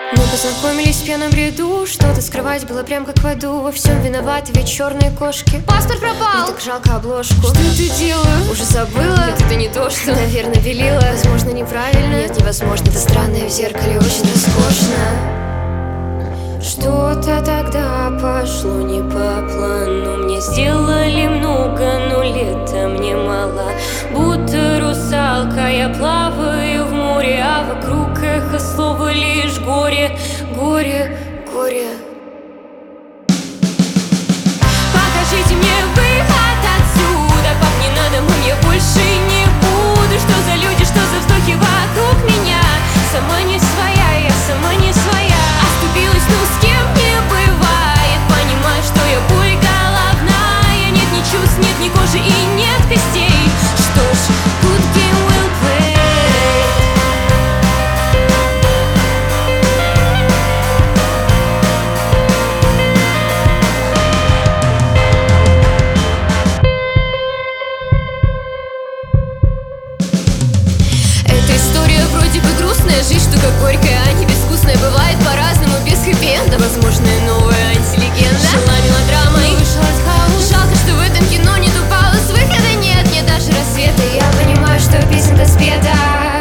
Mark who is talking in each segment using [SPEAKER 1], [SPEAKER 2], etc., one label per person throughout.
[SPEAKER 1] Мы познакомились в пьяном бреду. Что-то скрывать было прям как в аду. Во всем виноваты ведь черные кошки. Паспорт пропал, мне так жалко обложку. Что это делаю? Уже забыла. Нет, это не то, что, наверное, велила. Возможно, неправильно. Нет, невозможно, это странное в зеркале очень роскошно. Что-то тогда пошло не по плану. Мне сделали много, но лета мне мало. Будто русалка я плаваю в море, а вокруг эхо слова лишь горе, горе, горе. Покажите мне выход отсюда, пап, не надо, мам, я больше не буду. Что за люди, что за вздохи вокруг меня? Сама не своя, я сама не своя. Оступилась, ну с кем не бывает. Понимаю, что я боль головная. Нет ни чувств, нет ни кожи и нет костей. Что ж, good game will play. Эта история вроде бы грустная. Жизнь штука горькая, а не безвкусная. Бывает по-разному, без хэппи-энда. Возможная новая антилегенда. Жила мелодрама и вышел хаос. Жалко, что в этом кино нету пауз. Выхода нет, нет даже рассвета. Я понимаю, что песенка спета.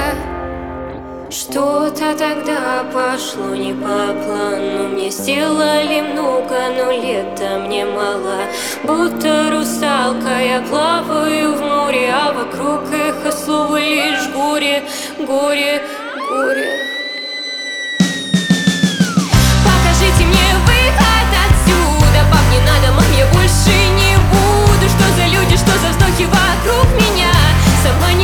[SPEAKER 1] Что-то тогда пошло не по плану. Мне сделали много, но лета мне мало. Будто русалка я плаваю в море, а вокруг эхо слова лишь горе, горе, горе. Покажите мне выход отсюда, пап, не надо, мам, я больше не буду. Что за люди, что за вздохи вокруг меня? Сама не